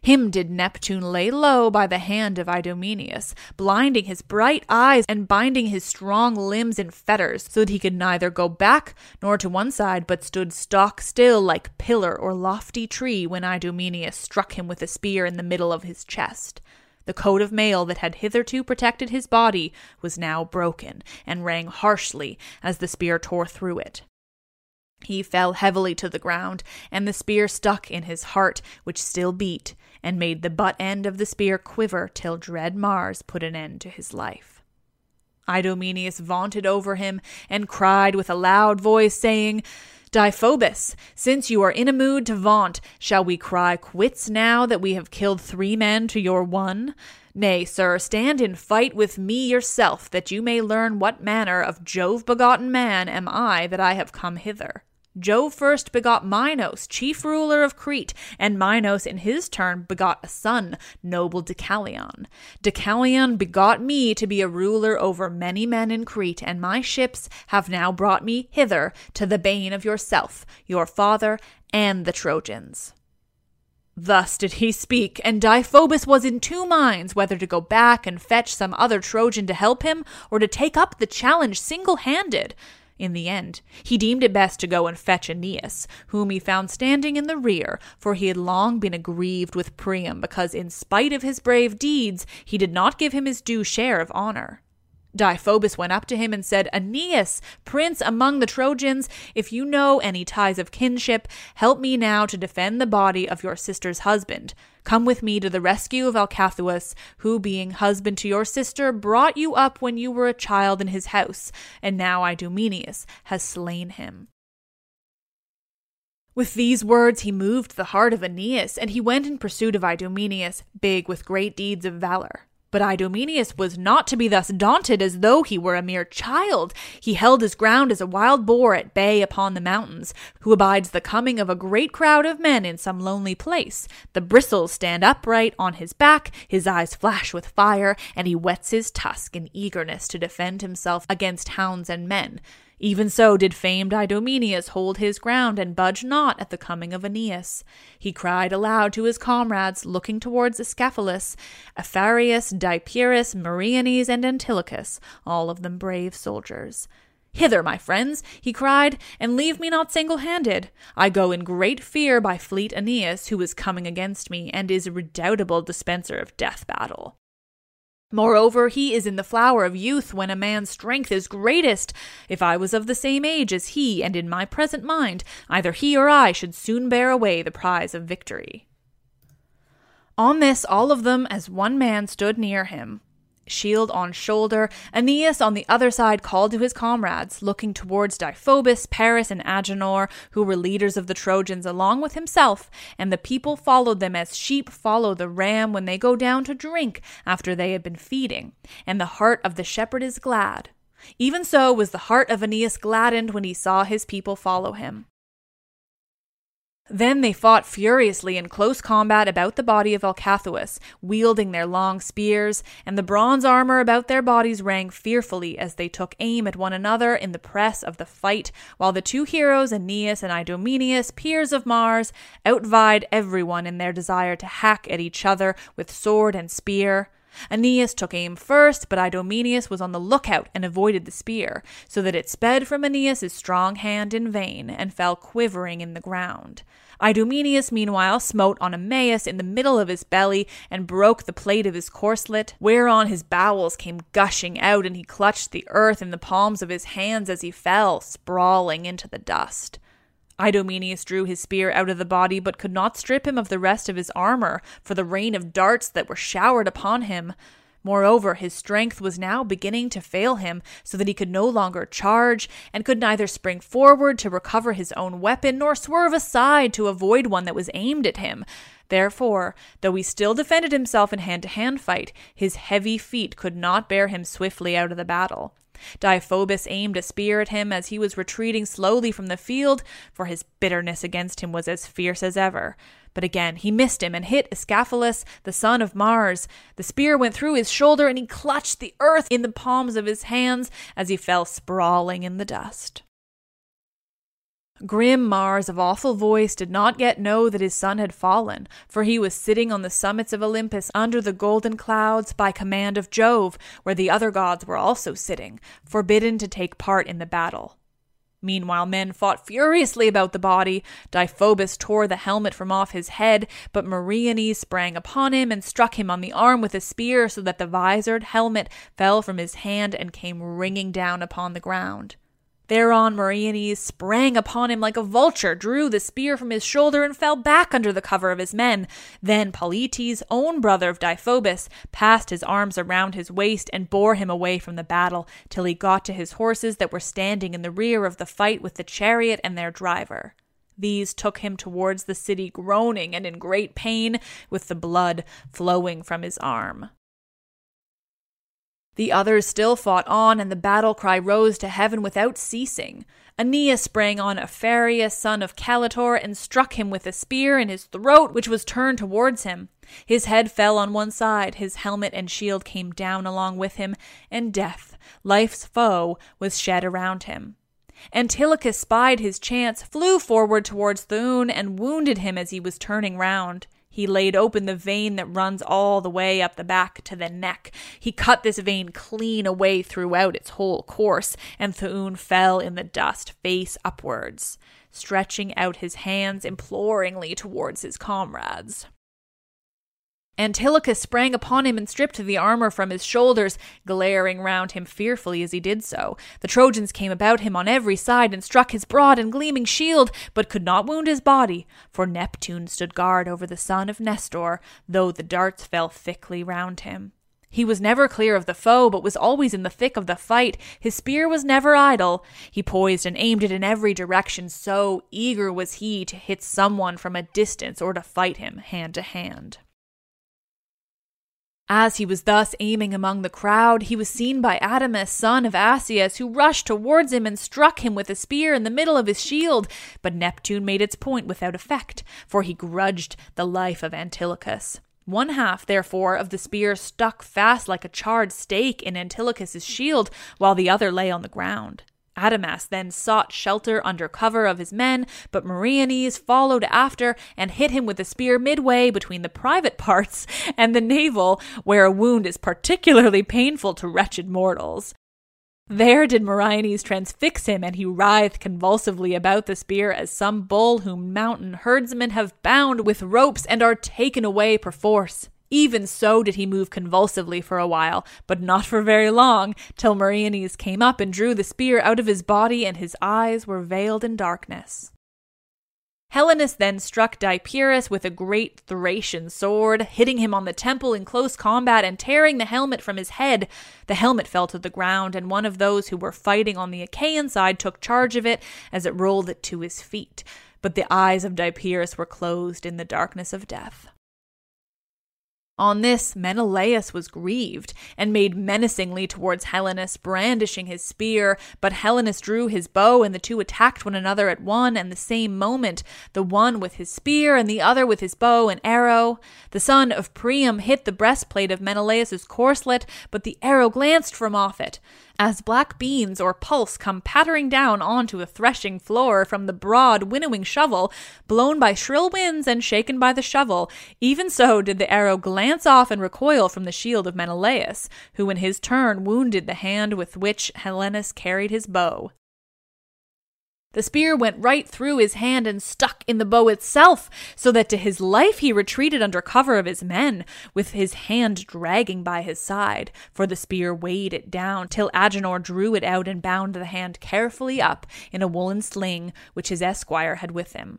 Him did Neptune lay low by the hand of Idomeneus, blinding his bright eyes and binding his strong limbs in fetters, so that he could neither go back nor to one side, but stood stock still like pillar or lofty tree when Idomeneus struck him with a spear in the middle of his chest. The coat of mail that had hitherto protected his body was now broken, and rang harshly as the spear tore through it. He fell heavily to the ground, and the spear stuck in his heart, which still beat, and made the butt end of the spear quiver till dread Mars put an end to his life. Idomeneus vaunted over him, and cried with a loud voice, saying, Deiphobus, since you are in a mood to vaunt, shall we cry quits now that we have killed three men to your one? Nay, sir, stand in fight with me yourself, that you may learn what manner of Jove-begotten man am I that I have come hither. Jove first begot Minos, chief ruler of Crete, and Minos in his turn begot a son, noble Deucalion. Deucalion begot me to be a ruler over many men in Crete, and my ships have now brought me hither to the bane of yourself, your father, and the Trojans. Thus did he speak, and Deiphobus was in two minds whether to go back and fetch some other Trojan to help him, or to take up the challenge single-handed. In the end, he deemed it best to go and fetch Aeneas, whom he found standing in the rear, for he had long been aggrieved with Priam, because in spite of his brave deeds, he did not give him his due share of honor. Deiphobus went up to him and said, Aeneas, prince among the Trojans, if you know any ties of kinship, help me now to defend the body of your sister's husband. Come with me to the rescue of Alcathous, who, being husband to your sister, brought you up when you were a child in his house, and now Idomeneus has slain him. With these words he moved the heart of Aeneas, and he went in pursuit of Idomeneus, big with great deeds of valor. But Idomeneus was not to be thus daunted as though he were a mere child. He held his ground as a wild boar at bay upon the mountains, who abides the coming of a great crowd of men in some lonely place. The bristles stand upright on his back, his eyes flash with fire, and he whets his tusk in eagerness to defend himself against hounds and men. Even so did famed Idomeneus hold his ground and budge not at the coming of Aeneas. He cried aloud to his comrades, looking towards Ascaphalus, Apharius, Dipyrus, Meriones, and Antilochus, all of them brave soldiers. Hither, my friends, he cried, and leave me not single-handed. I go in great fear by fleet Aeneas, who is coming against me, and is a redoubtable dispenser of death battle. Moreover, he is in the flower of youth when a man's strength is greatest. If I was of the same age as he, and in my present mind, either he or I should soon bear away the prize of victory. On this, all of them as one man stood near him. Shield on shoulder, Aeneas on the other side called to his comrades, looking towards Deiphobus, Paris, and Agenor, who were leaders of the Trojans along with himself, and the people followed them as sheep follow the ram when they go down to drink after they have been feeding, and the heart of the shepherd is glad. Even so was the heart of Aeneas gladdened when he saw his people follow him. Then they fought furiously in close combat about the body of Alcathous, wielding their long spears, and the bronze armor about their bodies rang fearfully as they took aim at one another in the press of the fight, while the two heroes, Aeneas and Idomeneus, peers of Mars, outvied everyone in their desire to hack at each other with sword and spear. Aeneas took aim first, but Idomeneus was on the lookout and avoided the spear, so that it sped from Aeneas's strong hand in vain, and fell quivering in the ground. Idomeneus meanwhile smote on Eumaeus in the middle of his belly, and broke the plate of his corslet, whereon his bowels came gushing out, and he clutched the earth in the palms of his hands as he fell, sprawling into the dust. Idomeneus drew his spear out of the body, but could not strip him of the rest of his armor, for the rain of darts that were showered upon him. Moreover, his strength was now beginning to fail him, so that he could no longer charge, and could neither spring forward to recover his own weapon, nor swerve aside to avoid one that was aimed at him. Therefore, though he still defended himself in hand-to-hand fight, his heavy feet could not bear him swiftly out of the battle. Deiphobus aimed a spear at him as he was retreating slowly from the field, for his bitterness against him was as fierce as ever. But again he missed him and hit Ascaphalus, the son of Mars. The spear went through his shoulder, and he clutched the earth in the palms of his hands as he fell sprawling in the dust. Grim Mars of awful voice did not yet know that his son had fallen, for he was sitting on the summits of Olympus under the golden clouds by command of Jove, where the other gods were also sitting, forbidden to take part in the battle. Meanwhile, men fought furiously about the body. Deiphobus tore the helmet from off his head, but Meriones sprang upon him and struck him on the arm with a spear so that the visored helmet fell from his hand and came ringing down upon the ground. Thereon Meriones sprang upon him like a vulture, drew the spear from his shoulder, and fell back under the cover of his men. Then Polites, own brother of Deiphobus, passed his arms around his waist and bore him away from the battle, till he got to his horses that were standing in the rear of the fight with the chariot and their driver. These took him towards the city, groaning and in great pain, with the blood flowing from his arm. The others still fought on, and the battle cry rose to heaven without ceasing. Aeneas sprang on Aphareus, son of Caletor, and struck him with a spear in his throat, which was turned towards him. His head fell on one side, his helmet and shield came down along with him, and death, life's foe, was shed around him. Antilochus spied his chance, flew forward towards Thoon, and wounded him as he was turning round. He laid open the vein that runs all the way up the back to the neck. He cut this vein clean away throughout its whole course, and Thoon fell in the dust, face upwards, stretching out his hands imploringly towards his comrades. Antilochus sprang upon him and stripped the armor from his shoulders, glaring round him fearfully as he did so. The Trojans came about him on every side and struck his broad and gleaming shield, but could not wound his body, for Neptune stood guard over the son of Nestor, though the darts fell thickly round him. He was never clear of the foe, but was always in the thick of the fight. His spear was never idle. He poised and aimed it in every direction, so eager was he to hit someone from a distance or to fight him hand to hand. As he was thus aiming among the crowd, he was seen by Adamas, son of Asius, who rushed towards him and struck him with a spear in the middle of his shield. But Neptune made its point without effect, for he grudged the life of Antilochus. One half, therefore, of the spear stuck fast like a charred stake in Antilochus's shield, while the other lay on the ground. Adamas then sought shelter under cover of his men, but Meriones followed after and hit him with a spear midway between the private parts and the navel, where a wound is particularly painful to wretched mortals. There did Meriones transfix him, and he writhed convulsively about the spear as some bull whom mountain herdsmen have bound with ropes and are taken away perforce. Even so did he move convulsively for a while, but not for very long, till Meriones came up and drew the spear out of his body, and his eyes were veiled in darkness. Helenus then struck Deipyrus with a great Thracian sword, hitting him on the temple in close combat and tearing the helmet from his head. The helmet fell to the ground, and one of those who were fighting on the Achaean side took charge of it as it rolled it to his feet. But the eyes of Deipyrus were closed in the darkness of death. On this, Menelaus was grieved, and made menacingly towards Helenus, brandishing his spear, but Helenus drew his bow, and the two attacked one another at one and the same moment, the one with his spear, and the other with his bow and arrow. The son of Priam hit the breastplate of Menelaus's corslet, but the arrow glanced from off it. As black beans or pulse come pattering down onto a threshing floor from the broad winnowing shovel, blown by shrill winds and shaken by the shovel, even so did the arrow glance off and recoil from the shield of Menelaus, who in his turn wounded the hand with which Helenus carried his bow. The spear went right through his hand and stuck in the bow itself, so that to his life he retreated under cover of his men, with his hand dragging by his side, for the spear weighed it down, till Agenor drew it out and bound the hand carefully up in a woolen sling which his esquire had with him.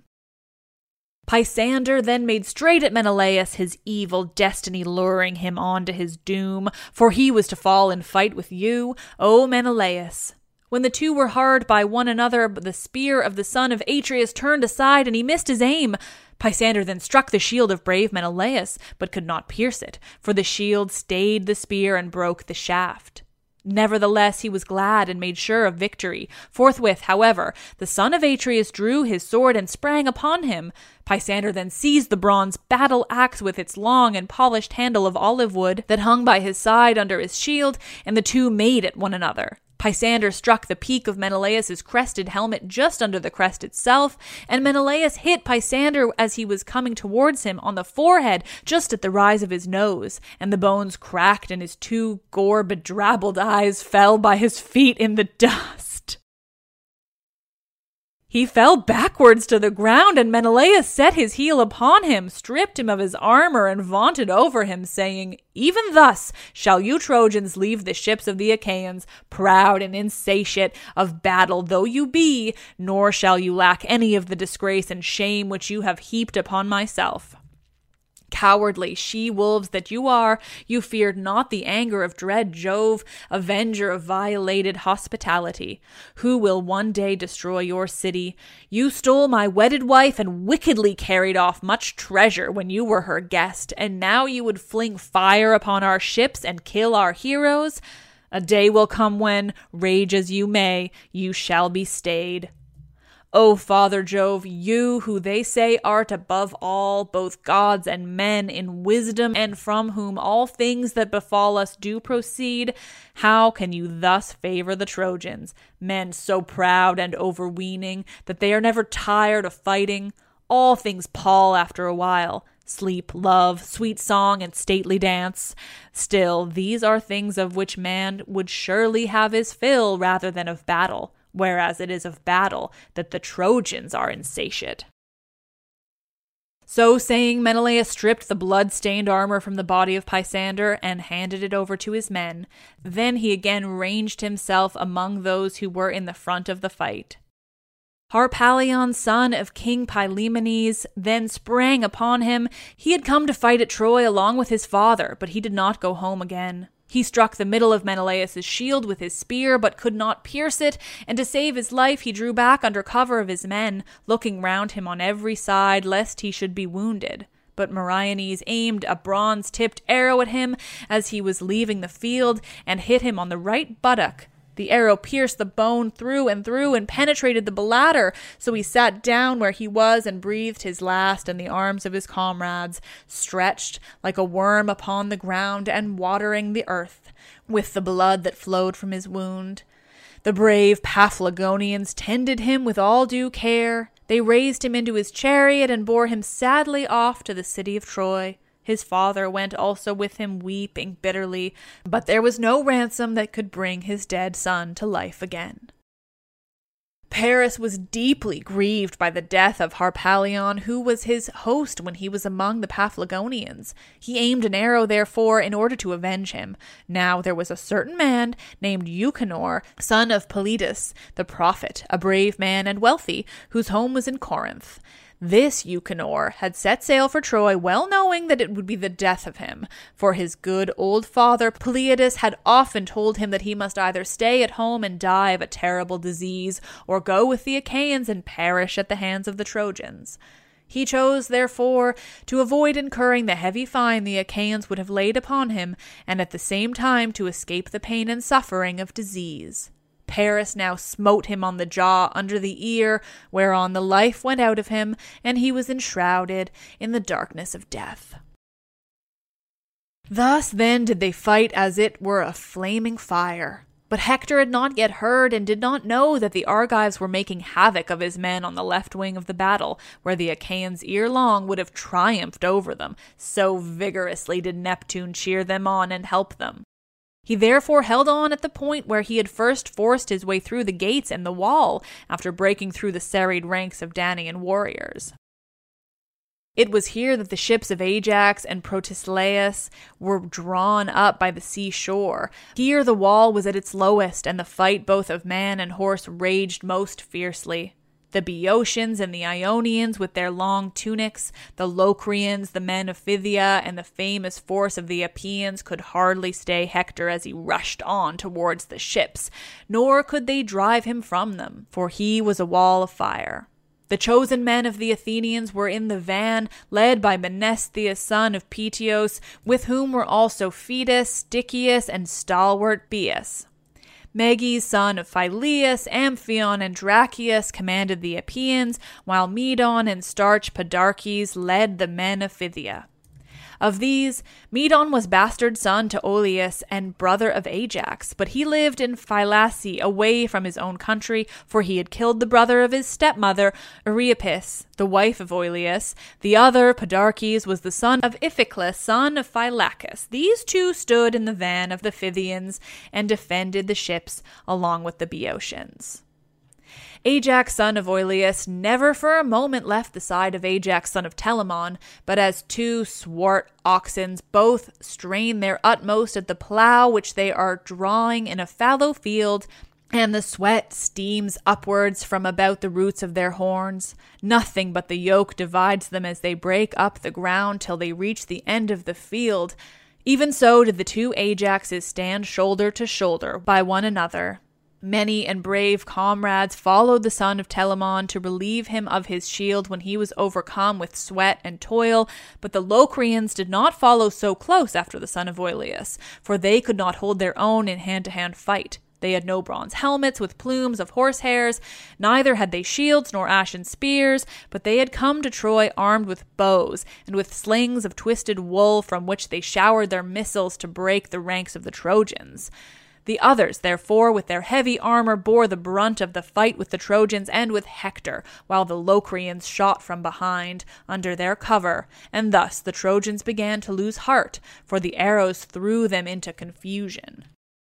Pisander then made straight at Menelaus, his evil destiny luring him on to his doom, for he was to fall in fight with you, O Menelaus. When the two were hard by one another, the spear of the son of Atreus turned aside, and he missed his aim. Pisander then struck the shield of brave Menelaus, but could not pierce it, for the shield stayed the spear and broke the shaft. Nevertheless, he was glad and made sure of victory. Forthwith, however, the son of Atreus drew his sword and sprang upon him. Pisander then seized the bronze battle-axe with its long and polished handle of olive wood that hung by his side under his shield, and the two made at one another. Pisander struck the peak of Menelaus's crested helmet just under the crest itself, and Menelaus hit Pisander as he was coming towards him on the forehead just at the rise of his nose, and the bones cracked and his two gore-bedrabbled eyes fell by his feet in the dust. He fell backwards to the ground, and Menelaus set his heel upon him, stripped him of his armor, and vaunted over him, saying, "Even thus shall you Trojans leave the ships of the Achaeans, proud and insatiate of battle though you be, nor shall you lack any of the disgrace and shame which you have heaped upon myself. Cowardly she-wolves that you are, you feared not the anger of dread Jove, avenger of violated hospitality, who will one day destroy your city. You stole my wedded wife and wickedly carried off much treasure when you were her guest, and now you would fling fire upon our ships and kill our heroes. A day will come when, rage as you may, you shall be stayed. O Father Jove, you who they say art above all, both gods and men, in wisdom, and from whom all things that befall us do proceed, how can you thus favor the Trojans, men so proud and overweening that they are never tired of fighting? All things pall after a while. Sleep, love, sweet song, and stately dance. Still, these are things of which man would surely have his fill rather than of battle, whereas it is of battle that the Trojans are insatiate." So saying, Menelaus stripped the blood-stained armor from the body of Pisander and handed it over to his men. Then he again ranged himself among those who were in the front of the fight. Harpalion, son of King Pylaemenes, then sprang upon him. He had come to fight at Troy along with his father, but he did not go home again. He struck the middle of Menelaus's shield with his spear, but could not pierce it, and to save his life he drew back under cover of his men, looking round him on every side, lest he should be wounded. But Meriones aimed a bronze-tipped arrow at him as he was leaving the field, and hit him on the right buttock. The arrow pierced the bone through and through and penetrated the bladder, so he sat down where he was and breathed his last in the arms of his comrades, stretched like a worm upon the ground and watering the earth with the blood that flowed from his wound. The brave Paphlagonians tended him with all due care. They raised him into his chariot and bore him sadly off to the city of Troy. His father went also with him, weeping bitterly, but there was no ransom that could bring his dead son to life again. Paris was deeply grieved by the death of Harpalion, who was his host when he was among the Paphlagonians. He aimed an arrow, therefore, in order to avenge him. Now there was a certain man named Euchenor, son of Politus, the prophet, a brave man and wealthy, whose home was in Corinth. This Euchenor had set sail for Troy, well knowing that it would be the death of him, for his good old father Pleiades had often told him that he must either stay at home and die of a terrible disease, or go with the Achaeans and perish at the hands of the Trojans. He chose, therefore, to avoid incurring the heavy fine the Achaeans would have laid upon him, and at the same time to escape the pain and suffering of disease. Paris now smote him on the jaw under the ear, whereon the life went out of him, and he was enshrouded in the darkness of death. Thus then did they fight as it were a flaming fire. But Hector had not yet heard and did not know that the Argives were making havoc of his men on the left wing of the battle, where the Achaeans ere long would have triumphed over them, so vigorously did Neptune cheer them on and help them. He therefore held on at the point where he had first forced his way through the gates and the wall, after breaking through the serried ranks of Danaan warriors. It was here that the ships of Ajax and Protesilaus were drawn up by the seashore. Here the wall was at its lowest, and the fight both of man and horse raged most fiercely. The Boeotians and the Ionians with their long tunics, the Locrians, the men of Phthia, and the famous force of the Epeans could hardly stay Hector as he rushed on towards the ships, nor could they drive him from them, for he was a wall of fire. The chosen men of the Athenians were in the van, led by Menestheus, son of Peteos, with whom were also Phetus, Stichius, and stalwart Bias. Meges, son of Phyleus, Amphion, and Dracius commanded the Epeans, while Medon and starch Podarches led the men of Phthia. Of these, Medon was bastard son to Oileus and brother of Ajax, but he lived in Phylace away from his own country, for he had killed the brother of his stepmother, Eurypis, the wife of Oileus. The other, Podarches, was the son of Iphiclus, son of Phylacus. These two stood in the van of the Pythians and defended the ships along with the Boeotians. Ajax, son of Oileus, never for a moment left the side of Ajax, son of Telamon, but as two swart oxen both strain their utmost at the plough which they are drawing in a fallow field, and the sweat steams upwards from about the roots of their horns, nothing but the yoke divides them as they break up the ground till they reach the end of the field. Even so did the two Ajaxes stand shoulder to shoulder by one another. Many and brave comrades followed the son of Telamon to relieve him of his shield when he was overcome with sweat and toil, but the Locrians did not follow so close after the son of Oileus, for they could not hold their own in hand-to-hand fight. They had no bronze helmets with plumes of horsehairs, neither had they shields nor ashen spears, but they had come to Troy armed with bows, and with slings of twisted wool from which they showered their missiles to break the ranks of the Trojans. The others, therefore, with their heavy armor, bore the brunt of the fight with the Trojans and with Hector, while the Locrians shot from behind, under their cover, and thus the Trojans began to lose heart, for the arrows threw them into confusion.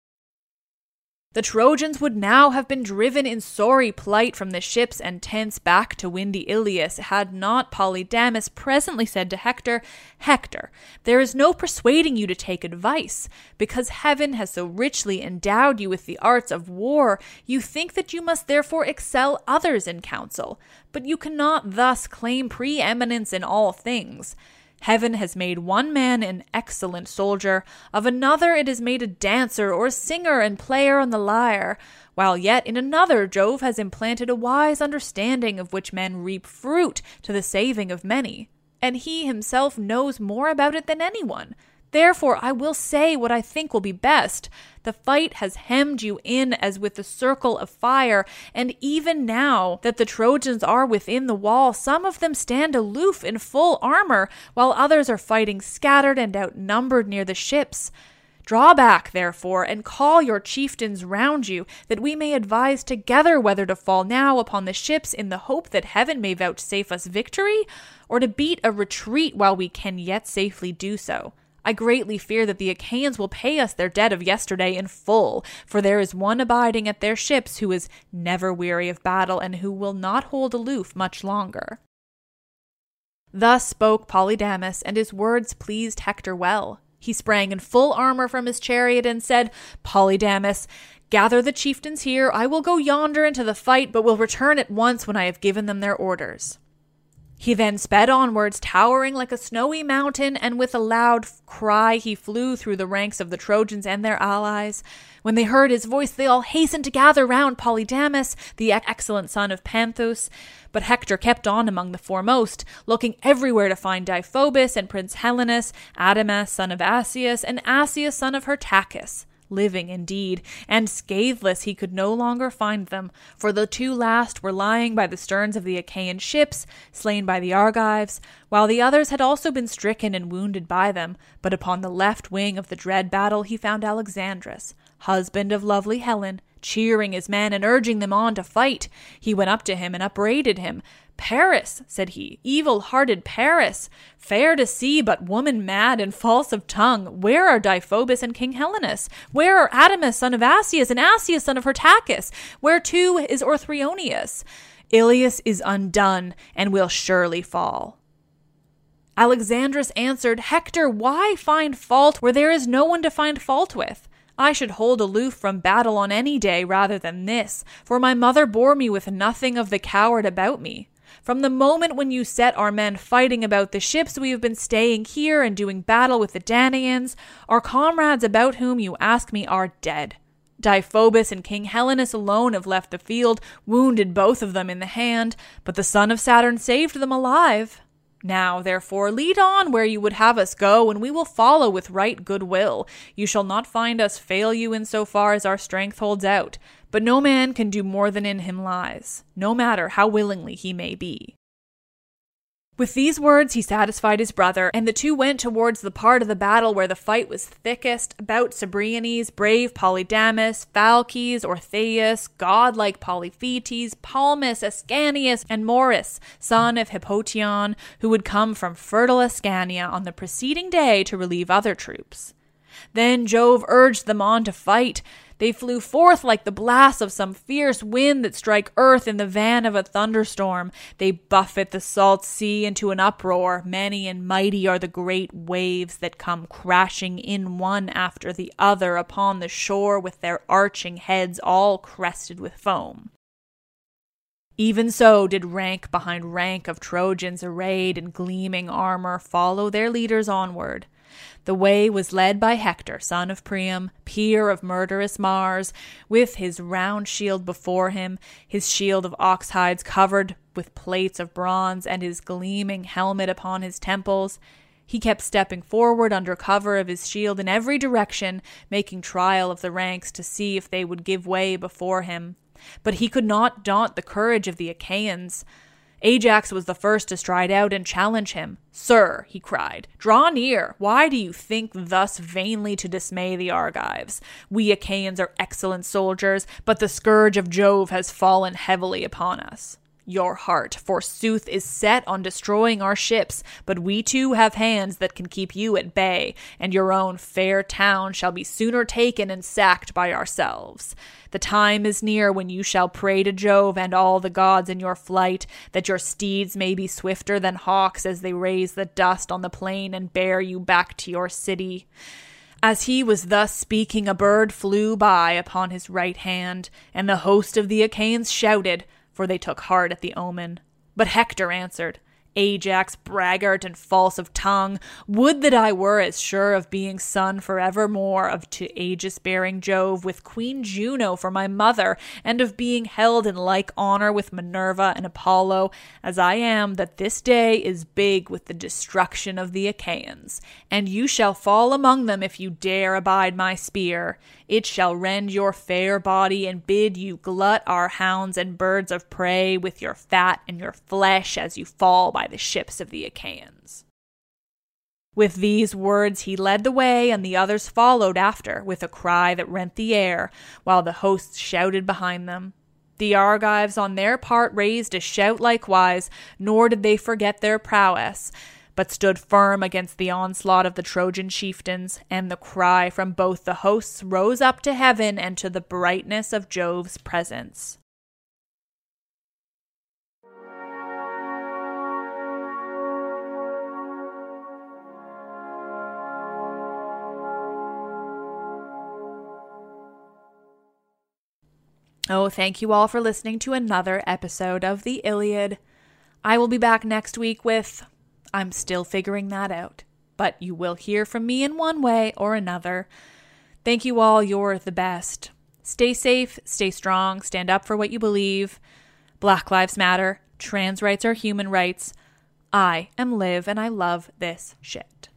The Trojans would now have been driven in sorry plight from the ships and tents back to windy Ilius, had not Polydamas presently said to Hector, "Hector, there is no persuading you to take advice. Because heaven has so richly endowed you with the arts of war, you think that you must therefore excel others in counsel. But you cannot thus claim preeminence in all things. Heaven has made one man an excellent soldier, of another it has made a dancer or singer and player on the lyre, while yet in another Jove has implanted a wise understanding of which men reap fruit to the saving of many, and he himself knows more about it than anyone. Therefore I will say what I think will be best. The fight has hemmed you in as with the circle of fire, and even now that the Trojans are within the wall, some of them stand aloof in full armor, while others are fighting scattered and outnumbered near the ships. Draw back, therefore, and call your chieftains round you, that we may advise together whether to fall now upon the ships in the hope that heaven may vouchsafe us victory, or to beat a retreat while we can yet safely do so. I greatly fear that the Achaeans will pay us their debt of yesterday in full, for there is one abiding at their ships who is never weary of battle and who will not hold aloof much longer." Thus spoke Polydamas, and his words pleased Hector well. He sprang in full armor from his chariot and said, "Polydamas, gather the chieftains here. I will go yonder into the fight, but will return at once when I have given them their orders." He then sped onwards, towering like a snowy mountain, and with a loud cry he flew through the ranks of the Trojans and their allies. When they heard his voice, they all hastened to gather round Polydamas, the excellent son of Panthus. But Hector kept on among the foremost, looking everywhere to find Deiphobus and Prince Helenus, Adamas, son of Asius, and Asius, son of Hyrtacus. Living indeed, and scatheless he could no longer find them, for the two last were lying by the sterns of the Achaean ships, slain by the Argives, while the others had also been stricken and wounded by them. But upon the left wing of the dread battle he found Alexandrus, husband of lovely Helen, cheering his men and urging them on to fight. He went up to him and upbraided him. "Paris," said he, "evil-hearted Paris, fair to see but woman-mad and false of tongue, where are Deiphobus and King Helenus? Where are Adamas, son of Asius, and Asius, son of Hyrtacus? Where, too, is Orthrioneus? Ilius is undone, and will surely fall." Alexandrus answered, "Hector, why find fault where there is no one to find fault with? I should hold aloof from battle on any day rather than this, for my mother bore me with nothing of the coward about me. From the moment when you set our men fighting about the ships, we have been staying here and doing battle with the Danaans. Our comrades about whom you ask me are dead. Deiphobus and King Helenus alone have left the field, wounded both of them in the hand, but the son of Saturn saved them alive. Now, therefore, lead on where you would have us go, and we will follow with right good will. You shall not find us fail you in so far as our strength holds out, but no man can do more than in him lies, no matter how willingly he may be." With these words, he satisfied his brother, and the two went towards the part of the battle where the fight was thickest, about Cebriones, brave Polydamas, Phalces, Orthaeus, godlike Polyphetes, Palmus, Ascanius, and Morris, son of Hippotion, who would come from fertile Ascania on the preceding day to relieve other troops. Then Jove urged them on to fight. They flew forth like the blasts of some fierce wind that strike earth in the van of a thunderstorm. They buffet the salt sea into an uproar. Many and mighty are the great waves that come crashing in one after the other upon the shore with their arching heads all crested with foam. Even so did rank behind rank of Trojans arrayed in gleaming armor follow their leaders onward. The way was led by Hector, son of Priam, peer of murderous Mars, with his round shield before him, his shield of ox hides covered with plates of bronze, and his gleaming helmet upon his temples. He kept stepping forward under cover of his shield in every direction, making trial of the ranks to see if they would give way before him. But he could not daunt the courage of the Achaeans. Ajax was the first to stride out and challenge him. "Sir," he cried, "draw near. Why do you think thus vainly to dismay the Argives? We Achaeans are excellent soldiers, but the scourge of Jove has fallen heavily upon us. Your heart, forsooth, is set on destroying our ships, but we too have hands that can keep you at bay, and your own fair town shall be sooner taken and sacked by ourselves. The time is near when you shall pray to Jove and all the gods in your flight, that your steeds may be swifter than hawks as they raise the dust on the plain and bear you back to your city." As he was thus speaking, a bird flew by upon his right hand, and the host of the Achaeans shouted, for they took heart at the omen. But Hector answered, "Ajax, braggart and false of tongue, would that I were as sure of being son forevermore of to aegis-bearing Jove, with Queen Juno for my mother, and of being held in like honor with Minerva and Apollo, as I am that this day is big with the destruction of the Achaeans. And you shall fall among them if you dare abide my spear. It shall rend your fair body and bid you glut our hounds and birds of prey with your fat and your flesh as you fall by the ships of the Achaeans." With these words he led the way, and the others followed after with a cry that rent the air, while the hosts shouted behind them. The Argives on their part raised a shout likewise, nor did they forget their prowess, but stood firm against the onslaught of the Trojan chieftains, and the cry from both the hosts rose up to heaven and to the brightness of Jove's presence. Oh, thank you all for listening to another episode of the Iliad. I will be back next week with... I'm still figuring that out. But you will hear from me in one way or another. Thank you all. You're the best. Stay safe, stay strong, stand up for what you believe. Black Lives Matter. Trans rights are human rights. I am Liv and I love this shit.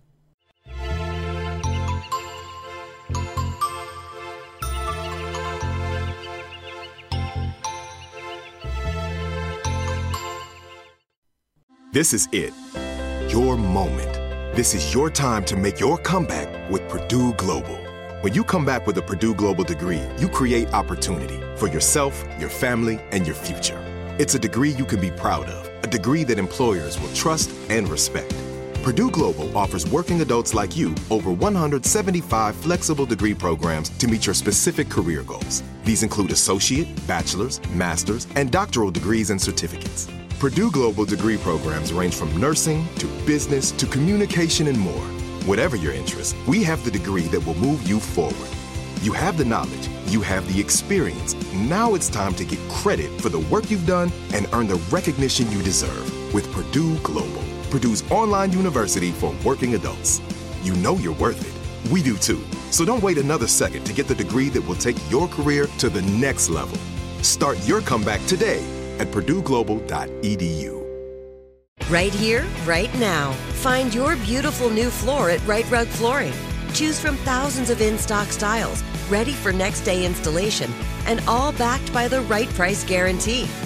This is it. Your moment. This is your time to make your comeback with Purdue Global. When you come back with a Purdue Global degree, you create opportunity for yourself, your family, and your future. It's a degree you can be proud of, a degree that employers will trust and respect. Purdue Global offers working adults like you over one hundred seventy-five flexible degree programs to meet your specific career goals. These include associate, bachelor's, master's, and doctoral degrees and certificates. Purdue Global degree programs range from nursing to business to communication and more. Whatever your interest, we have the degree that will move you forward. You have the knowledge, you have the experience. Now it's time to get credit for the work you've done and earn the recognition you deserve with Purdue Global, Purdue's online university for working adults. You know you're worth it. We do too. So don't wait another second to get the degree that will take your career to the next level. Start your comeback today at purdue global dot e d u. Right here, right now. Find your beautiful new floor at Right Rug Flooring. Choose from thousands of in-stock styles, ready for next day installation, and all backed by the right price guarantee.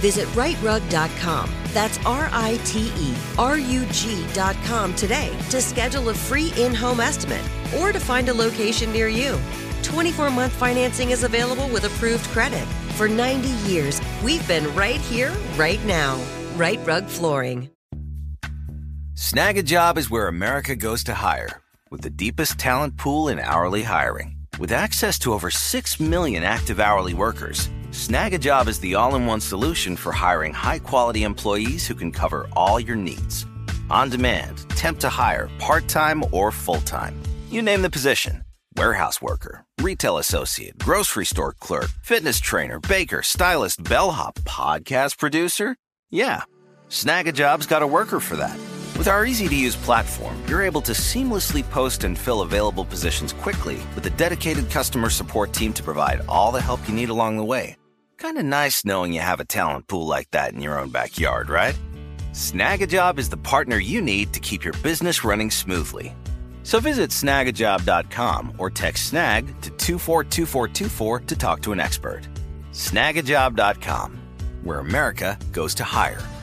Visit right rug dot com. That's R I T E R U G dot com today to schedule a free in-home estimate or to find a location near you. twenty-four month financing is available with approved credit. For ninety years, we've been right here, right now. Right Rug Flooring. Snag a Job is where America goes to hire, with the deepest talent pool in hourly hiring. With access to over six million active hourly workers, Snag a Job is the all-in-one solution for hiring high-quality employees who can cover all your needs. On demand, temp to hire, part-time or full-time. You name the position. Warehouse worker, retail associate, grocery store clerk, fitness trainer, baker, stylist, bellhop, podcast producer. Yeah, Snag a Job's got a worker for that. With our easy-to-use platform, you're able to seamlessly post and fill available positions quickly with a dedicated customer support team to provide all the help you need along the way. Kind of nice knowing you have a talent pool like that in your own backyard, right? Snag a Job is the partner you need to keep your business running smoothly. So visit snag a job dot com or text SNAG to two four two four two four to talk to an expert. snag a job dot com, where America goes to hire.